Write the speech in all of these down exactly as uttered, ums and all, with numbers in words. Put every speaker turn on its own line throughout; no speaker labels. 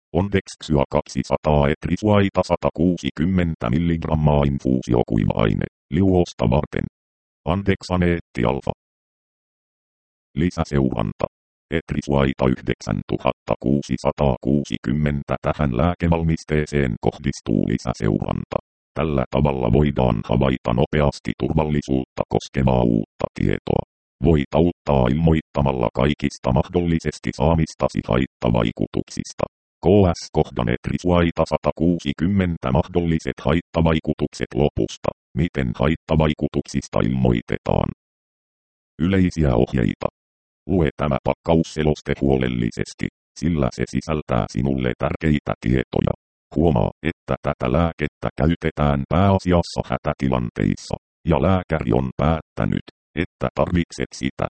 Ondexxyä kaksisataa etrisuaita sata kuusikymmentä milligrammaa infuusiokuiva-aine, liuosta varten. Andexaneetti alfa. Lisäseuranta. Etrisuaita yhdeksäntuhattakuusisataakuusikymmentä tähän lääkevalmisteeseen kohdistuu lisäseuranta. Tällä tavalla voidaan havaita nopeasti turvallisuutta koskevaa uutta tietoa. Voit auttaa ilmoittamalla kaikista mahdollisesti saamistasi haittavaikutuksista. K S-kohdan etrisuaita sata kuusikymmentä mahdolliset haittavaikutukset lopusta. Miten haittavaikutuksista ilmoitetaan? Yleisiä ohjeita. Lue tämä pakkausseloste huolellisesti, sillä se sisältää sinulle tärkeitä tietoja. Huomaa, että tätä lääkettä käytetään pääasiassa hätätilanteissa, ja lääkäri on päättänyt, että tarvitset sitä.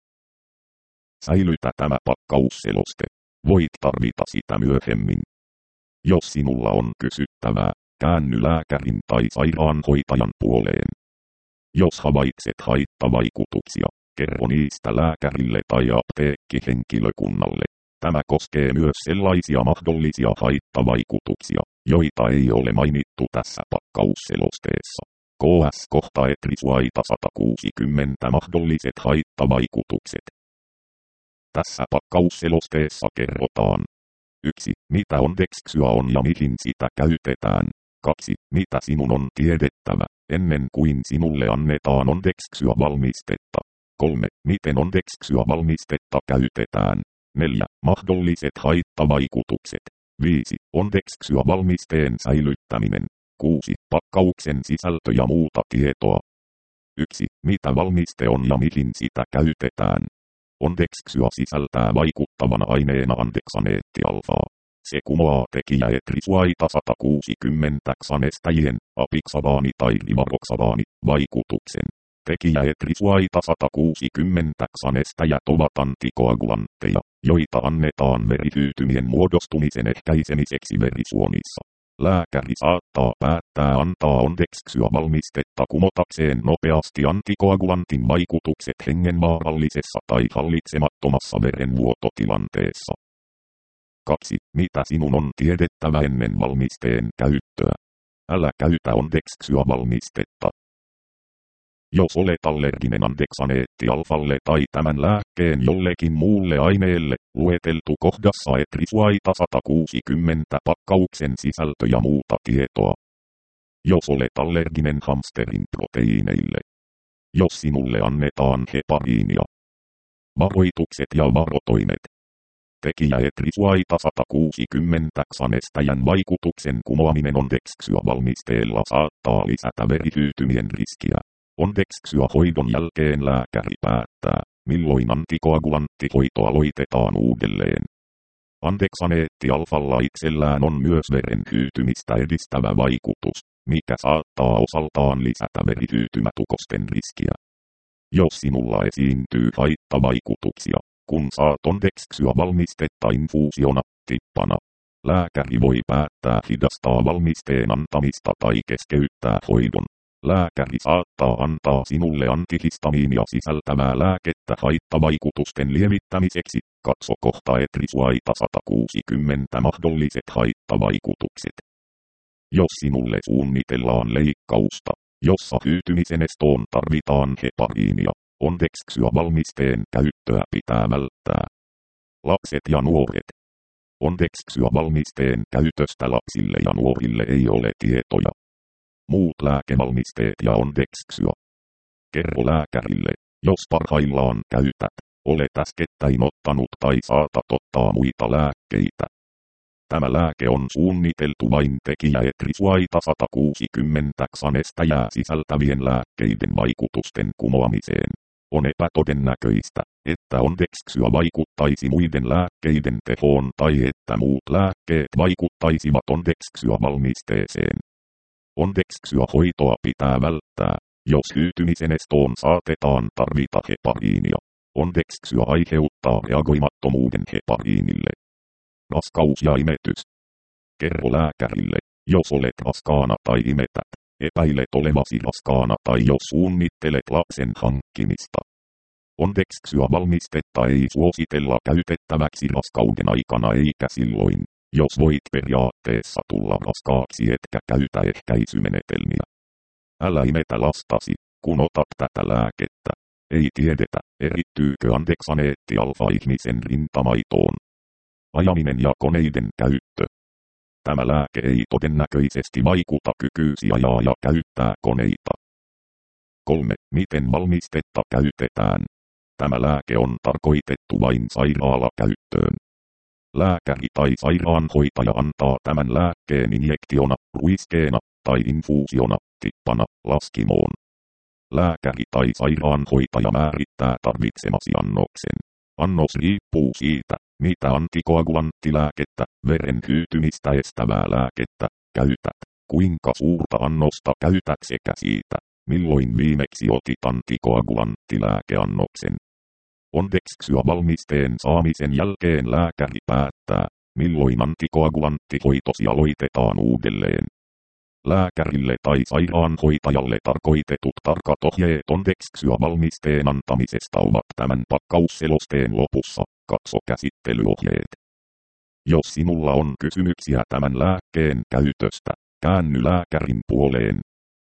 Säilytä tämä pakkausseloste. Voit tarvita sitä myöhemmin. Jos sinulla on kysyttävää, käänny lääkärin tai sairaanhoitajan puoleen. Jos havaitset haittavaikutuksia, kerro niistä lääkärille tai apteekkihenkilökunnalle. Tämä koskee myös sellaisia mahdollisia haittavaikutuksia, joita ei ole mainittu tässä pakkausselosteessa. K S-kohta etrisuaita sata kuusikymmentä mahdolliset haittavaikutukset. Tässä pakkausselosteessa kerrotaan. yksi. Mitä Ondexxyä on ja mihin sitä käytetään. kaksi. Mitä sinun on tiedettävä, ennen kuin sinulle annetaan Ondexxyä valmistetta. kolme. Miten Ondexxyä valmistetta käytetään. neljä. Mahdolliset haittavaikutukset. viisi. Ondexxyä valmisteen säilyttäminen. kuusi. Pakkauksen sisältö ja muuta tietoa. yksi. Mitä valmiste on ja mihin sitä käytetään. Ondexxyä sisältää vaikuttavana aineena andexaneetti-alfaa. Se kumoaa tekijä etrisuaita sata kuusikymmentä xanestajien, apixabaani tai rivaroxabaani, vaikutuksen. Tekijä etrisuaita sata kuusikymmentä xanestajat ovat antikoagulantteja, joita annetaan verihyytymien muodostumisen ehkäisemiseksi verisuonissa. Lääkäri saattaa päättää antaa Ondexxyä valmistetta kumotakseen nopeasti antikoagulantin vaikutukset hengenvaarallisessa tai hallitsemattomassa verenvuototilanteessa. kaksi. Mitä sinun on tiedettävä ennen valmisteen käyttöä? Älä käytä Ondexxyä valmistetta. Jos olet allerginen andexaneetti-alfalle tai tämän lääkkeen jollekin muulle aineelle, lueteltu kohdassa etrisuaita sata kuusikymmentä pakkauksen sisältö ja muuta tietoa. Jos olet allerginen hamsterin proteiineille. Jos sinulle annetaan hepariinia. Varoitukset ja varotoimet. Tekijä etrisuaita sata kuusikymmentä xanestäjän vaikutuksen kumoaminen Ondexxyä valmisteella saattaa lisätä verihyytymien riskiä. Ondexxyä hoidon jälkeen lääkäri päättää, milloin antikoagulanttihoito aloitetaan uudelleen. Andexaneetti-alfalla itsellään on myös verenhyytymistä edistävä vaikutus, mikä saattaa osaltaan lisätä verihyytymätukosten riskiä. Jos sinulla esiintyy haittavaikutuksia, kun saat Ondexxyä valmistetta infuusiona, tippana, lääkäri voi päättää hidastaa valmisteen antamista tai keskeyttää hoidon. Lääkäri saattaa antaa sinulle antihistamiinia sisältävää lääkettä haittavaikutusten lievittämiseksi. Katso kohta etrisuaita sata kuusikymmentä mahdolliset haittavaikutukset. Jos sinulle suunnitellaan leikkausta, jossa hyytymisen estoon tarvitaan hepariinia, Ondexxyä valmisteen käyttöä pitää välttää. Lapset ja nuoret. Ondexxyä valmisteen käytöstä lapsille ja nuorille ei ole tietoja. Muut lääkevalmisteet ja Ondexxyä. Kerro lääkärille, jos parhaillaan käytät, olet äskettäin ottanut tai saatat ottaa muita lääkkeitä. Tämä lääke on suunniteltu vain tekijä etrisuaita sata kuusikymmentä xanestajaa sisältävien lääkkeiden vaikutusten kumoamiseen. On epätodennäköistä, että Ondexxyä vaikuttaisi muiden lääkkeiden tehoon tai että muut lääkkeet vaikuttaisivat Ondexxyä valmisteeseen. Ondexxyä hoitoa pitää välttää, jos hyytymisen estoon saatetaan tarvita hepariinia. Ondexxyä aiheuttaa reagoimattomuuden hepariinille. Raskaus ja imetys. Kerro lääkärille, jos olet raskaana tai imetät, epäilet olevasi raskaana tai jos suunnittelet lapsen hankkimista. Ondexxyä valmistetta ei suositella käytettäväksi raskauden aikana eikä silloin, Jos voit periaatteessa tulla raskaaksi etkä käytä ehkäisymenetelmiä. Älä imetä lastasi, kun otat tätä lääkettä. Ei tiedetä, erittyykö andeksaneetti-alfa-ihmisen rintamaitoon. Ajaminen ja koneiden käyttö. Tämä lääke ei todennäköisesti vaikuta kykyysi ajaa ja käyttää koneita. kolme. Miten valmistetta käytetään? Tämä lääke on tarkoitettu vain sairaalakäyttöön. Lääkäri tai sairaanhoitaja antaa tämän lääkkeen injektiona, ruiskeena tai infuusiona, tippana, laskimoon. Lääkäri tai sairaanhoitaja määrittää tarvitsemasi annoksen. Annos riippuu siitä, mitä antikoagulanttilääkettä, veren hyytymistä estävää lääkettä, käytät, kuinka suurta annosta käytät sekä siitä, milloin viimeksi otit antikoagulanttilääkeannoksen. Ondexxua-valmisteen saamisen jälkeen lääkäri päättää, milloin antikoagulanttihoitosi aloitetaan uudelleen. Lääkärille tai sairaanhoitajalle tarkoitetut tarkat ohjeet Ondexxua-valmisteen antamisesta ovat tämän pakkausselosteen lopussa. Katso käsittelyohjeet. Jos sinulla on kysymyksiä tämän lääkkeen käytöstä, käänny lääkärin puoleen.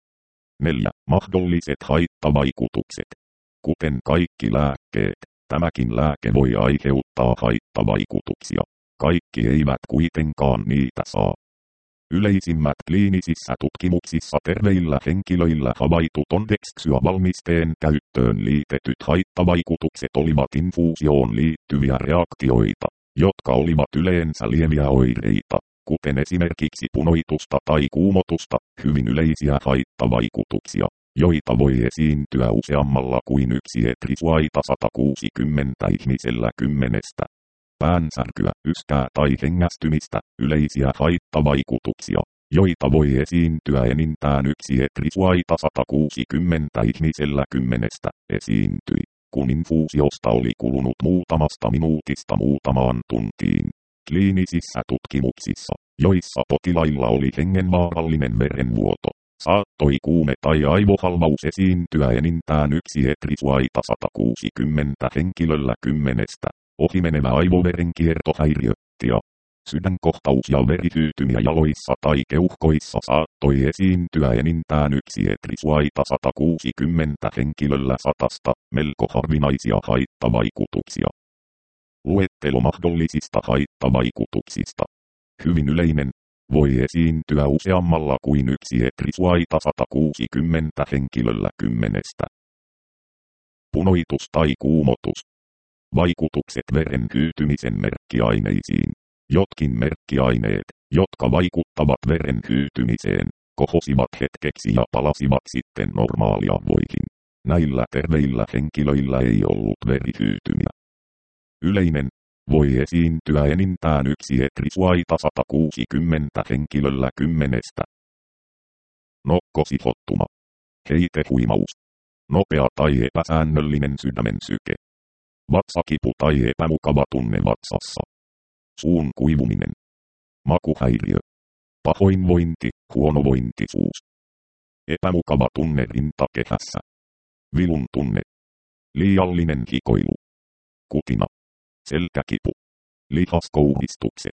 neljä. Mahdolliset haittavaikutukset. Kuten kaikki lääkkeet, tämäkin lääke voi aiheuttaa haittavaikutuksia. Kaikki eivät kuitenkaan niitä saa. Yleisimmät kliinisissä tutkimuksissa terveillä henkilöillä havaitut Ondexxua-valmisteen käyttöön liitetyt haittavaikutukset olivat infuusioon liittyviä reaktioita, jotka olivat yleensä lieviä oireita, kuten esimerkiksi punoitusta tai kuumotusta, hyvin yleisiä haittavaikutuksia, joita voi esiintyä useammalla kuin yksi etrisuaita sata kuusikymmentä ihmisellä kymmenestä. Päänsärkyä, yskää tai hengästymistä, yleisiä haittavaikutuksia, joita voi esiintyä enintään yksi etrisuaita sata kuusikymmentä ihmisellä kymmenestä, esiintyi, kun infuusiosta oli kulunut muutamasta minuutista muutamaan tuntiin. Kliinisissä tutkimuksissa, joissa potilailla oli hengenvaarallinen verenvuoto, saattoi kuume tai aivohalvaus esiintyä enintään yksi etrisuaita sata kuusikymmentä henkilöllä kymmenestä. Ohimenevä aivoverenkiertohäiriö, tia, sydänkohtaus ja verihyytymiä jaloissa tai keuhkoissa saattoi esiintyä enintään yksi etrisuaita sata kuusikymmentä henkilöllä satasta, melko harvinaisia haittavaikutuksia. Luettelo mahdollisista haittavaikutuksista. Hyvin yleinen, voi esiintyä useammalla kuin yksi etrisuaita sata kuusikymmentä henkilöllä kymmenestä. Punoitus tai kuumotus. Vaikutukset veren hyytymisen merkkiaineisiin. Jotkin merkkiaineet, jotka vaikuttavat veren hyytymiseen, kohosivat hetkeksi ja palasivat sitten normaaliavoihin. Näillä terveillä henkilöillä ei ollut verihyytymiä. Yleinen, voi esiintyä enintään yksi etrisuaita sata kuusikymmentä henkilöllä kymmenestä. Nokkosihottuma. Heitehuimaus. Nopea tai epäsäännöllinen sydämen syke. Vatsakipu tai epämukava tunne vatsassa. Suun kuivuminen. Makuhäiriö. Pahoinvointi, huonovointisuus. Epämukava tunne rintakehässä. Vilun tunne. Liiallinen hikoilu. Kutina. Selkäkipu. Lihaskouhistukset.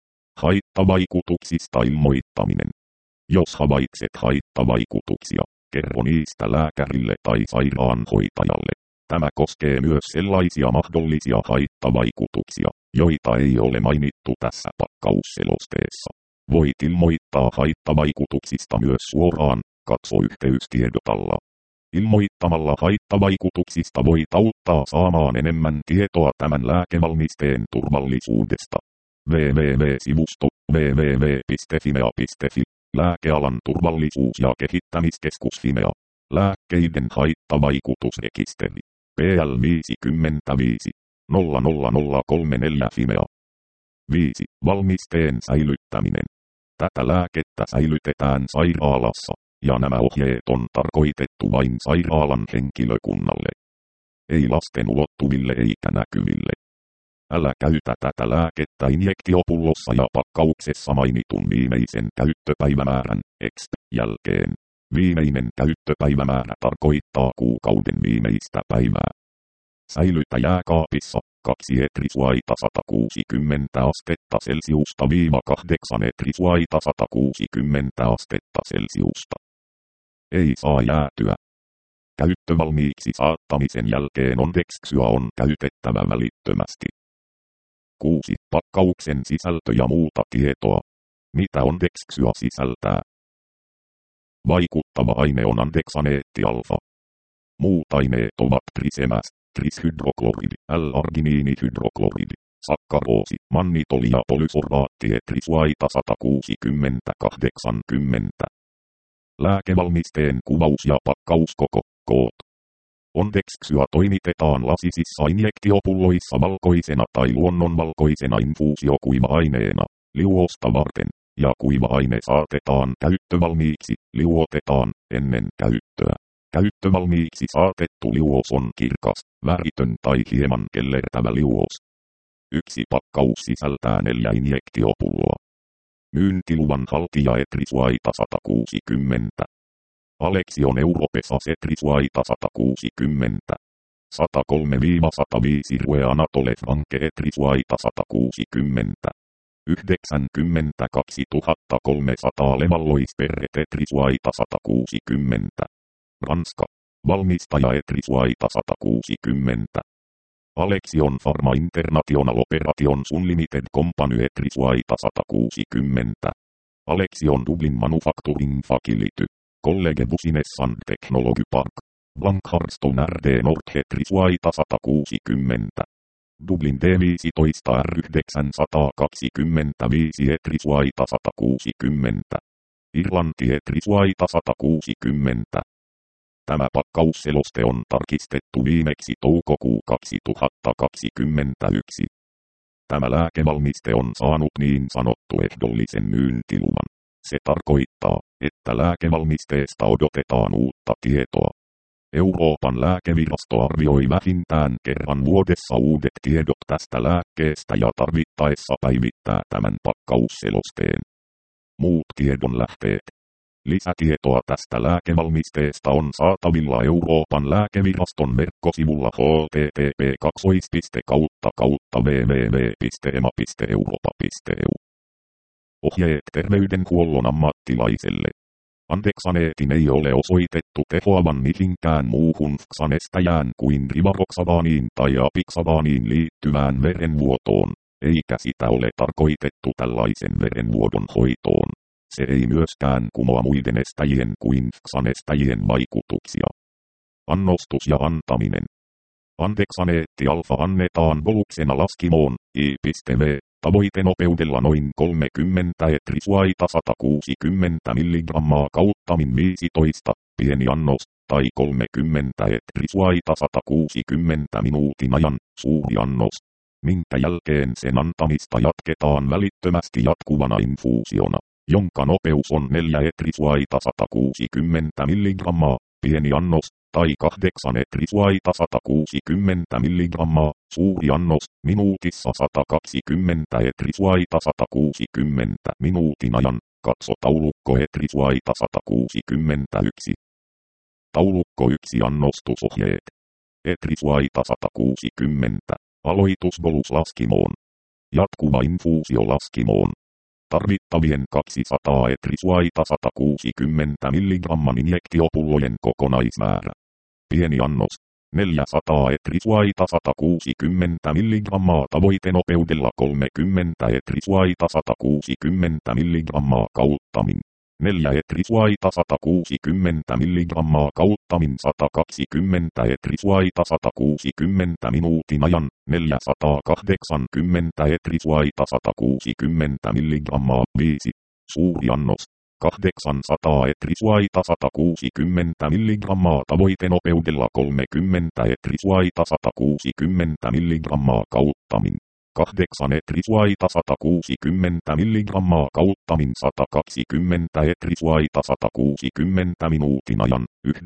Haittavaikutuksista ilmoittaminen. Jos havaitset haittavaikutuksia, kerro niistä lääkärille tai sairaanhoitajalle. Tämä koskee myös sellaisia mahdollisia haittavaikutuksia, joita ei ole mainittu tässä pakkausselosteessa. Voit ilmoittaa haittavaikutuksista myös suoraan, katso yhteystiedot alla. Ilmoittamalla haittavaikutuksista voit auttaa saamaan enemmän tietoa tämän lääkevalmisteen turvallisuudesta. www-sivusto www piste fimea piste fi Lääkealan turvallisuus- ja kehittämiskeskus Fimea. Lääkkeiden haittavaikutusrekisteri. P L viisikymmentäviisi nolla nolla nolla kolme neljä Fimea. viisi. Valmisteen säilyttäminen. Tätä lääkettä säilytetään sairaalassa, ja nämä ohjeet on tarkoitettu vain sairaalan henkilökunnalle. Ei lasten ulottuville eikä näkyville. Älä käytä tätä lääkettä injektiopullossa ja pakkauksessa mainitun viimeisen käyttöpäivämäärän, X, jälkeen. Viimeinen käyttöpäivämäärä tarkoittaa kuukauden viimeistä päivää. Säilytä jääkaapissa kaksi etrisuaita sata kuusikymmentä astetta Celsiusta viiva kahdeksan etrisuaita sata kuusikymmentä astetta Celsiusta. Ei saa jäätyä. Käyttövalmiiksi saattamisen jälkeen Ondexxyä on käytettävä välittömästi. kuusi. Pakkauksen sisältö ja muuta tietoa. Mitä Ondexxyä sisältää? Vaikuttava aine on andeksaneetti-alfa. Muut aineet ovat trisemäs, trishydrokloridi, L-arginiinihydrokloridi, sakkaroosi, mannitoli ja polysorbaatti etrisuaita sata kuusikymmentä kahdeksankymmentä. Lääkevalmisteen kuvaus ja pakkauskoko, koot. Ondexxyä toimitetaan lasisissa injektiopulloissa valkoisena tai luonnonvalkoisena infuusiokuiva-aineena, liuosta varten, ja kuiva-aine saatetaan käyttövalmiiksi, liuotetaan, ennen käyttöä. Käyttövalmiiksi saatettu liuos on kirkas, väritön tai hieman kellertävä liuos. Yksi pakkaus sisältää neljä injektiopulloa. Myyntiluvan haltija etrisuaita sata kuusikymmentä. Alexion Europesas etrisuaita sata kuusikymmentä. sata kolme sata viisi Rue Anatole Franke etrisuaita sata kuusikymmentä. yhdeksänkymmentäkaksi tuhatta kolmesataa Levallois Perret etrisuaita sata kuusikymmentä. Ranska. Valmistaja etrisuaita sata kuusikymmentä. Alexion Pharma International Operations Unlimited Company etrisuaita sata kuusikymmentä. Alexion Dublin Manufacturing Facility. College Business and Technology Park. Blankharston R D Nord etrisuaita sata kuusikymmentä. Dublin D viisitoista R yhdeksänsataakaksikymmentäviisi etrisuaita sata kuusikymmentä. Irlanti etrisuaita sata kuusikymmentä. Tämä pakkausseloste on tarkistettu viimeksi toukokuu kaksituhattakaksikymmentäyksi. Tämä lääkevalmiste on saanut niin sanottu ehdollisen myyntiluvan. Se tarkoittaa, että lääkevalmisteesta odotetaan uutta tietoa. Euroopan lääkevirasto arvioi vähintään kerran vuodessa uudet tiedot tästä lääkkeestä ja tarvittaessa päivittää tämän pakkausselosteen. Muut tiedonlähteet. Lisätietoa tästä lääkevalmisteesta on saatavilla Euroopan lääkeviraston verkkosivulla h t t p kautta kautta w w w piste e m a piste europa piste e u. Ohjeet terveydenhuollon ammattilaiselle. Andeksaneetin ei ole osoitettu tehoavan mihinkään muuhun xanestäjään kuin rivaroxabaaniin tai apixabaaniin liittyvään verenvuotoon, eikä sitä ole tarkoitettu tällaisen verenvuodon hoitoon. Se ei myöskään kumoa muiden estäjien kuin xanestäjien vaikutuksia. Annostus ja antaminen. Andeksaneetti-alfa annetaan boluksena laskimoon, I V, tavoitenopeudella noin kolmekymmentä etrisuaita sata kuusikymmentä milligrammaa kautta min viisitoista, pieni annos, tai kolmekymmentä etrisuaita sata kuusikymmentä minuutin ajan, suuri annos, minkä jälkeen sen antamista jatketaan välittömästi jatkuvana infuusiona, jonka nopeus on neljä etrisuaita sata kuusikymmentä milligrammaa, pieni annos, tai kahdeksan etrisuaita sata kuusikymmentä milligrammaa, suuri annos, minuutissa sata kaksikymmentä etrisuaita sata kuusikymmentä minuutin ajan, katso taulukko etrisuaita sata kuusikymmentäyksi. Taulukko yksi annostusohjeet. Etrisuaita sata kuusikymmentä, aloitusbolus laskimoon. Jatkuva infuusio laskimoon. Tarvittavien kaksisataa etrisuaita sata kuusikymmentä milligramman injektiopullojen kokonaismäärä. Pieni annos. neljäsataa etrisuaita sata kuusikymmentä milligrammaa tavoitenopeudella kolmekymmentä etrisuaita sata kuusikymmentä milligrammaa kauttamin. neljä etrisuaita sata kuusikymmentä milligrammaa kauttamin sata kaksikymmentä etrisuaita sata kuusikymmentä minuutin ajan, neljäsataakahdeksankymmentä etrisuaita sata kuusikymmentä milligrammaa viisi, suuri annos, kahdeksansataa etrisuaita sata kuusikymmentä milligrammaa tavoitenopeudella kolmekymmentä etrisuaita sata kuusikymmentä milligrammaa kauttamin. kahdeksan etrisuaita sata kuusikymmentä milligrammaa kauttamin sata kaksikymmentä etrisuaita sata kuusikymmentä minuutin ajan,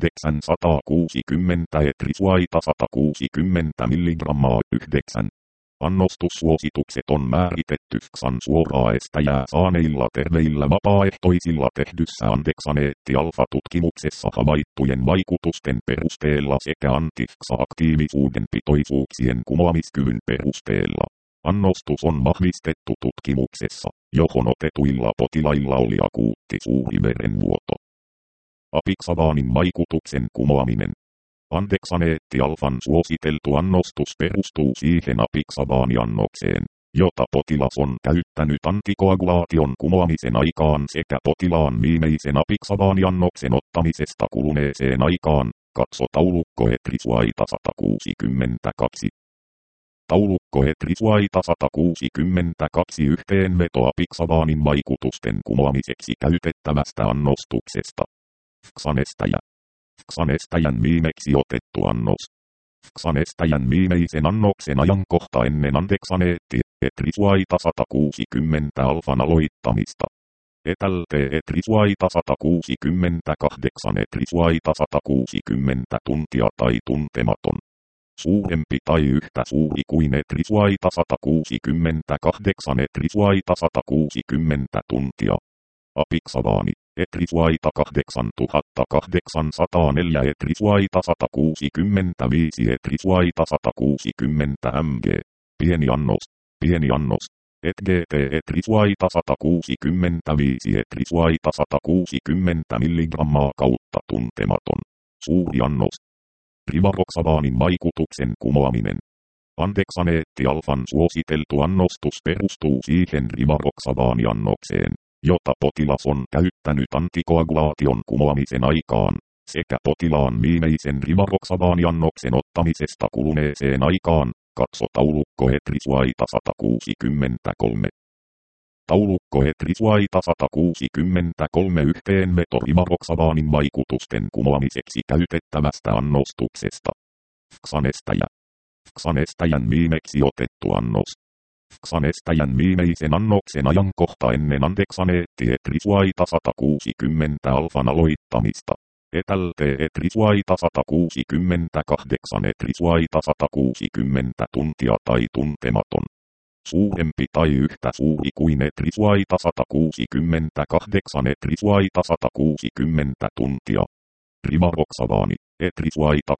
yhdeksänsataakuusikymmentä etrisuaita sata kuusikymmentä milligrammaa yhdeksän. Annostussuositukset on määritetty F X A N suoraa estäjää saaneilla terveillä vapaaehtoisilla tehdyssä andeksaneetti-alfa-tutkimuksessa havaittujen vaikutusten perusteella sekä anti-F X A-aktiivisuuden pitoisuuksien kumoamiskyvyn perusteella. Annostus on vahvistettu tutkimuksessa, johon otetuilla potilailla oli akuutti suuriverenvuoto. Apixabanin vaikutuksen kumoaminen. Andeksaneetti-alfan suositeltu annostus perustuu siihen apixabaniannokseen, jota potilas on käyttänyt antikoagulaation kumoamisen aikaan sekä potilaan viimeisen apixabaniannoksen ottamisesta kuluneeseen aikaan. Katso taulukko Etrisuaita sata kuusikymmentäkaksi. Taulukko Etrisuaita sata kuusikymmentäkaksi yhteenveto apixabanin vaikutusten kumoamiseksi käytettävästä annostuksesta. F X A-N-estäjä. F X A-N-estäjän viimeksi otettu annos. F X A-N-estäjän viimeisen annoksen ajankohta ennen andeksaneetti, Etrisuaita sata kuusikymmentä alfan aloittamista. Etälte Etrisuaita sata kuusikymmentäkahdeksan Etrisuaita sata kuusikymmentä tuntia tai tuntematon. Suurempi tai yhtä suuri kuin Etrisuaita sata kuusikymmentäkahdeksan Etrisuaita sata kuusikymmentä tuntia. Apixabani. Etrisuaita kahdeksantuhattakahdeksansataaneljä Etrisuaita sata kuusikymmentäviisi Etrisuaita sata kuusikymmentä mg. Pieni annos. Pieni annos. Et G T Etrisuaita sata kuusikymmentäviisi Etrisuaita sata kuusikymmentä milligrammaa kautta tuntematon. Suuri annos. Rivaroxabanin vaikutuksen kumoaminen. Andeksaneetti-alfan suositeltu annostus perustuu siihen rivaroxabaniannokseen, jota potilas on käyttänyt antikoagulaation kumoamisen aikaan, sekä potilaan viimeisen rivaroxabaniannoksen ottamisesta kuluneeseen aikaan. Katso taulukko Etrisuaita sata kuusikymmentäkolme. Taulukko Etrisuaita sata kuusikymmentäkolme yhteenveto rivaroxabanin vaikutusten kumoamiseksi käytettävästä annostuksesta. F X A-N-estäjä. F X A-N-estäjän viimeksi otettu annos. F X A-N-estäjän viimeisen annoksen ajankohta ennen andeksaneetti Etrisuaita sata kuusikymmentä alfan aloittamista. Etälte Etrisuaita sata kuusikymmentäkahdeksan Etrisuaita sata kuusikymmentä tuntia tai tuntematon. Suurempi tai yhtä suuri kuin Etrisuaita sata kuusikymmentäkahdeksan Etrisuaita sata kuusikymmentä tuntia. Rivaroxabani. Etrisuaita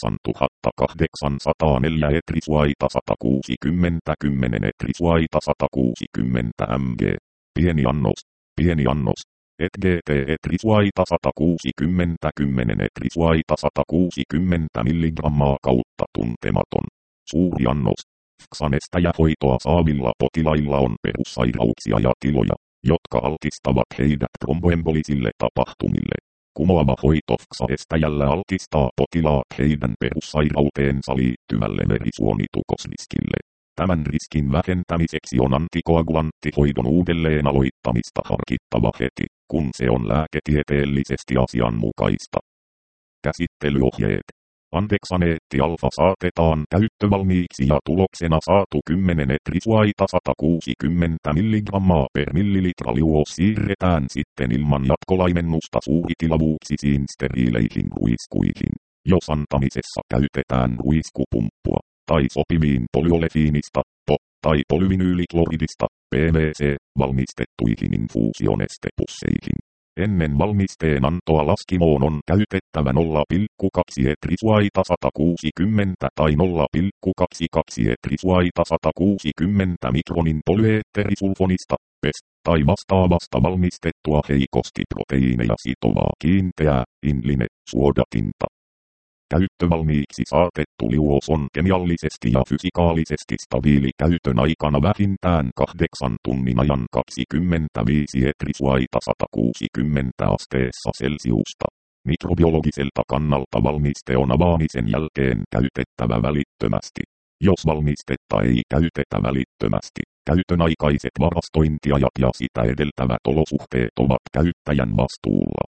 kahdeksantuhattakahdeksansataaneljä Etrisuaita sata kuusikymmentä kymmenen Etrisuaita sata kuusikymmentä mg. Pieni annos. Pieni annos. Et G T Etrisuaita sata kuusikymmentä kymmenen Etrisuaita sata kuusikymmentä milligrammaa kautta tuntematon. Suuri annos. F X A-N-estäjähoitoa saavilla potilailla on perussairauksia ja tiloja, jotka altistavat heidät tromboembolisille tapahtumille. Kumoava hoito F X A-estäjällä altistaa potilaat heidän perussairauteensa liittyvälle verisuonitukosriskille. Tämän riskin vähentämiseksi on antikoagulanttihoidon uudelleen aloittamista harkittava heti, kun se on lääketieteellisesti asianmukaista. Käsittelyohjeet. Andeksaneetti-alfa saatetaan käyttövalmiiksi ja tuloksena saatu kymmenen Etrisuaita sata kuusikymmentä milligrammaa per millilitra liuos siirretään sitten ilman jatkolaimennusta suuritilavuuksisiin steriileihin ruiskuihin, jos antamisessa käytetään ruiskupumppua, tai sopiviin polyolefiinista, P O, tai polyvinyylikloridista, P V C, valmistettuihin infuusionestepusseihin. Ennen valmisteen antoa laskimoon on käytettävä nolla pilkku kaksi Etrisuaita sata kuusikymmentä tai nolla pilkku kaksikymmentäkaksi Etrisuaita sata kuusikymmentä mikronin polyeetterisulfonista, P E S, tai vastaavasta valmistettua heikosti proteiineja sitovaa kiinteää, inline, suodatinta. Käyttövalmiiksi saatettu liuos on kemiallisesti ja fysikaalisesti stabiili käytön aikana vähintään kahdeksan tunnin ajan kaksikymmentäviisi Etrisuaita sata kuusikymmentä asteessa Celsiusta. Mikrobiologiselta kannalta valmiste on avaamisen jälkeen käytettävä välittömästi. Jos valmistetta ei käytetä välittömästi, käytön aikaiset varastointiajat ja sitä edeltävät olosuhteet ovat käyttäjän vastuulla.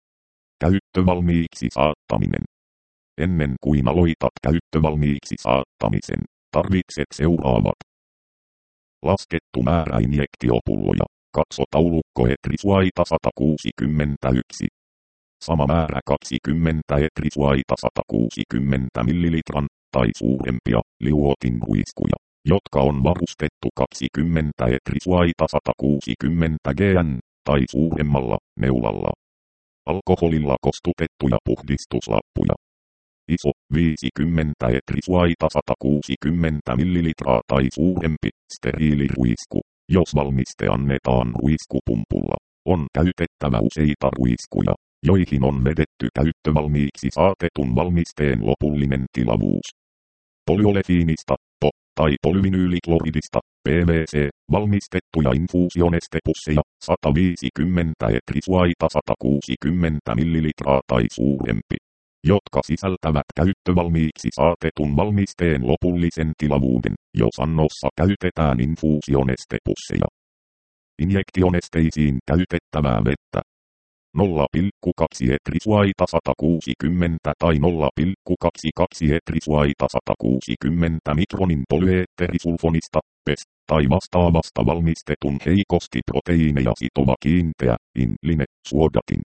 Käyttövalmiiksi saattaminen. Ennen kuin aloitat käyttövalmiiksi saattamisen, tarvitset seuraavat. Laskettu määrä injektiopulloja. Katso taulukko Etrisuaita sata kuusikymmentäyksi. Sama määrä kaksikymmentä Etrisuaita sata kuusikymmentä millilitran tai suurempia liuotinruiskuja, jotka on varustettu kaksikymmentä etrisuaita sata kuusikymmentä grammaa tai suuremmalla neulalla. Alkoholilla kostutettuja puhdistuslappuja. Iso, viisikymmentä etrisuaita sata kuusikymmentä millilitraa tai suurempi, steriiliruisku. Jos valmiste annetaan ruiskupumpulla, on käytettävä useita ruiskuja, joihin on vedetty käyttövalmiiksi saatetun valmisteen lopullinen tilavuus. Polyolefiinista, po, tai polyvinyylikloridista, P V C, valmistettuja infuusionestepusseja, sata viisikymmentä etrisuaita sata kuusikymmentä millilitraa tai suurempi, jotka sisältävät käyttövalmiiksi saatetun valmisteen lopullisen tilavuuden, jos annossa käytetään infuusionestepusseja. Injektionesteisiin käytettävää vettä. nolla pilkku kaksi etrisuaita sata kuusikymmentä tai nolla pilkku kaksikymmentäkaksi etrisuaita sata kuusikymmentä mikronin polyeetterisulfonista, P E S, tai vastaavasta valmistetun heikosti proteiineja sitova kiinteä, inline, suodatin.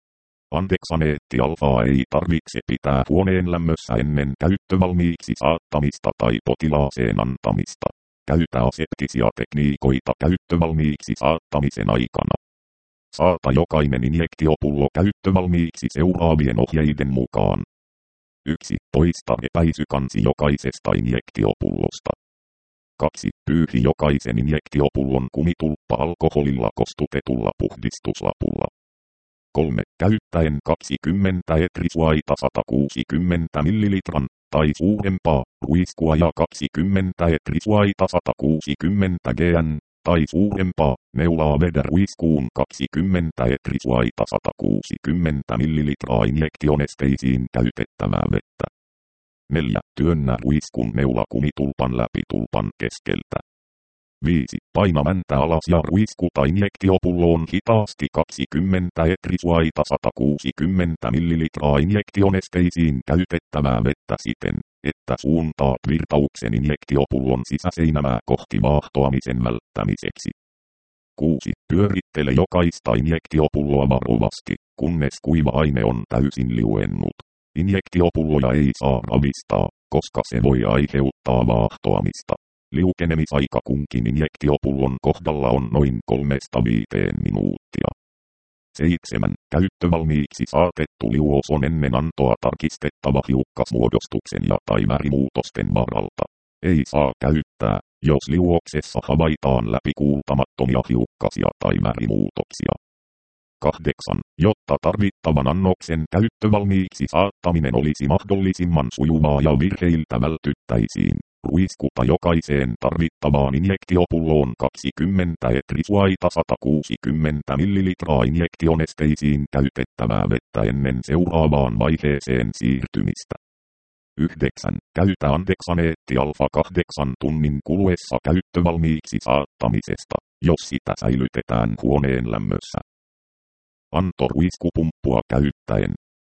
Andeksaneettialfaa ei tarvitse pitää huoneen lämmössä ennen käyttövalmiiksi saattamista tai potilaaseen antamista. Käytä aseptisia tekniikoita käyttövalmiiksi saattamisen aikana. Saata jokainen injektiopullo käyttövalmiiksi seuraavien ohjeiden mukaan. yksi. Poista epäisykansi jokaisesta injektiopullosta. kaksi. Pyyhi jokaisen injektiopullon kumitulppa alkoholilla kostutetulla puhdistuslapulla. kolme. Käyttäen kaksikymmentä etrisuaita sata kuusikymmentä millilitran tai suurempaa ruiskua ja kaksikymmentä etrisuaita sata kuusikymmentä grammaa tai suurempaa neulaa vedä ruiskuun kaksikymmentä etrisuaita sata kuusikymmentä millilitraa injektionesteisiin käytettävää vettä. neljä. Työnnä ruiskun neula kumitulpan läpi tulpan keskeltä. viisi. Paina mäntä alas ja ruiskuta injektiopulloon hitaasti kaksikymmentä etrisuaita sata kuusikymmentä millilitraa injektionesteisiin käytettävää vettä siten, että suuntaat virtauksen injektiopullon sisäseinämää kohti vaahtoamisen välttämiseksi. kuusi. Pyörittele jokaista injektiopulloa varovasti, kunnes kuiva aine on täysin liuennut. Injektiopulloja ei saa ravistaa, koska se voi aiheuttaa vaahtoamista. Liukenemisaika kunkin injektiopullon kohdalla on noin kolmesta viiteen minuuttia. seitsemän. Käyttövalmiiksi saatettu liuos on ennen antoa tarkistettava hiukkasmuodostuksen ja tai värimuutosten varalta. Ei saa käyttää, jos liuoksessa havaitaan läpikuultamattomia hiukkasia tai värimuutoksia. kahdeksan. Jotta tarvittavan annoksen käyttövalmiiksi saattaminen olisi mahdollisimman sujuvaa ja virheiltä vältyttäisiin, ruiskuta jokaiseen tarvittavaan injektiopulloon kaksikymmentä etrisuaita sata kuusikymmentä millilitraa injektionesteisiin käytettävää vettä ennen seuraavaan vaiheeseen siirtymistä. yhdeksän. Käytä andeksaneetti alfa kahdeksan tunnin kuluessa käyttövalmiiksi saattamisesta, jos sitä säilytetään huoneen lämmössä. Anto ruiskupumppua käyttäen.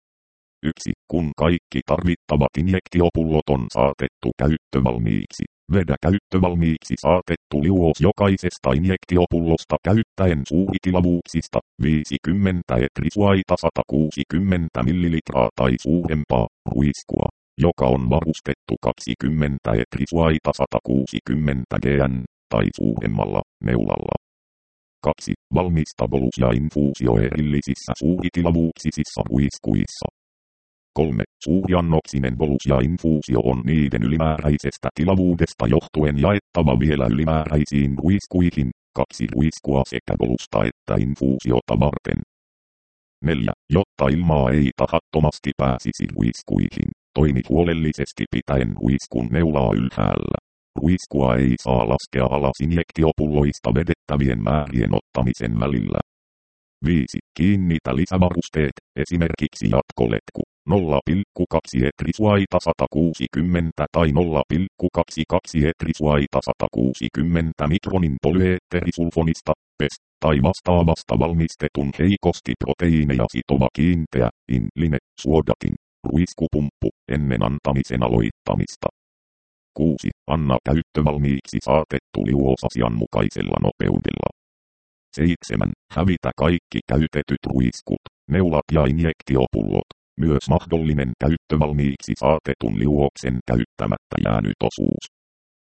yksi. Kun kaikki tarvittavat injektiopullot on saatettu käyttövalmiiksi, vedä käyttövalmiiksi saatettu liuos jokaisesta injektiopullosta käyttäen suuritilavuuksista viisikymmentä etrisuaita sata kuusikymmentä millilitraa tai suurempaa ruiskua, joka on varustettu kaksikymmentä etrisuaita sata kuusikymmentä grammaa tai suuremmalla neulalla. kaksi. Valmista bolus- ja infuusioerillisissä suuritilavuuksisissa ruiskuissa. kolme. Suuriannoksinen bolus ja infuusio on niiden ylimääräisestä tilavuudesta johtuen jaettava vielä ylimääräisiin ruiskuihin, kaksi ruiskua sekä bolusta että infuusiota varten. neljä. Jotta ilmaa ei tahattomasti pääsisi ruiskuihin, toimi huolellisesti pitäen ruiskun neulaa ylhäällä. Ruiskua ei saa laskea alas injektiopulloista vedettävien määrien ottamisen välillä. viisi. Kiinnitä lisävarusteet, esimerkiksi jatkoletku, nolla pilkku kaksi etrisuaita sata kuusikymmentä tai nolla pilkku kaksikymmentäkaksi etrisuaita sata kuusikymmentä mikronin polyeetterisulfonista, P E S, tai vastaavasta valmistetun heikosti proteiineja sitova kiinteä, inline, suodatin, ruiskupumppu, ennen antamisen aloittamista. kuusi. Anna käyttövalmiiksi saatettu liuos asianmukaisella nopeudella. seitsemän. Hävitä kaikki käytetyt ruiskut, neulat ja injektiopullot, myös mahdollinen käyttövalmiiksi saatetun liuoksen käyttämättä jäänyt osuus.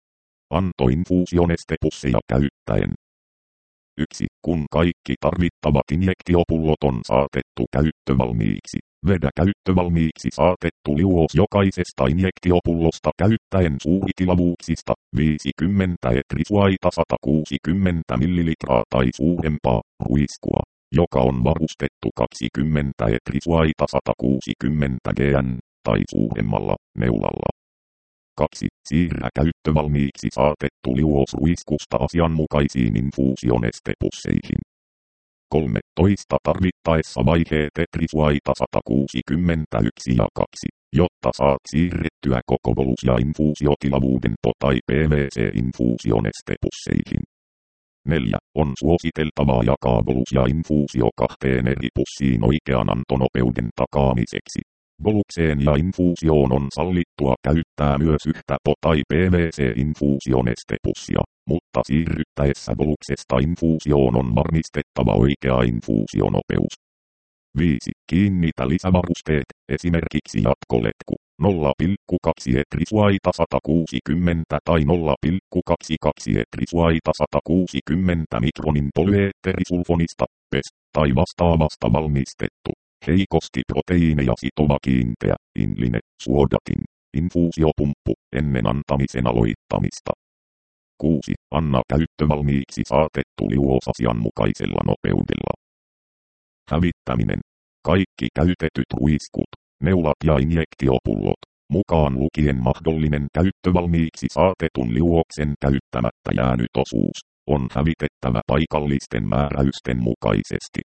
Anto infuusionestepusseja käyttäen. yksi. Kun kaikki tarvittavat injektiopullot on saatettu käyttövalmiiksi, vedä käyttövalmiiksi saatettu liuos jokaisesta injektiopullosta käyttäen suuritilavuuksista viisikymmentä etrisuaita sata kuusikymmentä millilitraa tai suurempaa ruiskua, joka on varustettu kaksikymmentä etrisuaita sata kuusikymmentä gn tai suuremmalla neulalla. kaksi. Siirrä käyttövalmiiksi saatettu liuos ruiskusta asianmukaisiin infuusionestepusseihin. kolme. Toista tarvittaessa vaiheet etrisuaita sata kuusikymmentäyksi ja kaksi, jotta saat siirrettyä koko volus- ja infuusiotilavuuden po- tai P V C-infuusionestepusseihin. neljä. On suositeltavaa jakaa volus ja infuusio kahteen eri pussiin oikean antonopeuden takaamiseksi. Volukseen ja infuusioon on sallittua käyttää myös yhtä po- tai P V C-infuusionestepussia, mutta siirryttäessä voluksesta infuusioon on varmistettava oikea infuusionopeus. viisi. Kiinnitä lisävarusteet, esimerkiksi jatkoletku, nolla pilkku kaksi etrisuaita sata kuusikymmentä tai nolla pilkku kaksikymmentäkaksi etrisuaita sata kuusikymmentä mikronin polyeetterisulfonista, P E S, tai vastaavasta valmistettu. Heikosti proteiineja sitova kiinteä, inline, suodatin, infuusiopumppu, ennen antamisen aloittamista. kuusi. Anna käyttövalmiiksi saatettu liuos asianmukaisella nopeudella. Hävittäminen. Kaikki käytetyt ruiskut, neulat ja injektiopullot, mukaan lukien mahdollinen käyttövalmiiksi saatetun liuoksen käyttämättä jäänyt osuus, on hävitettävä paikallisten määräysten mukaisesti.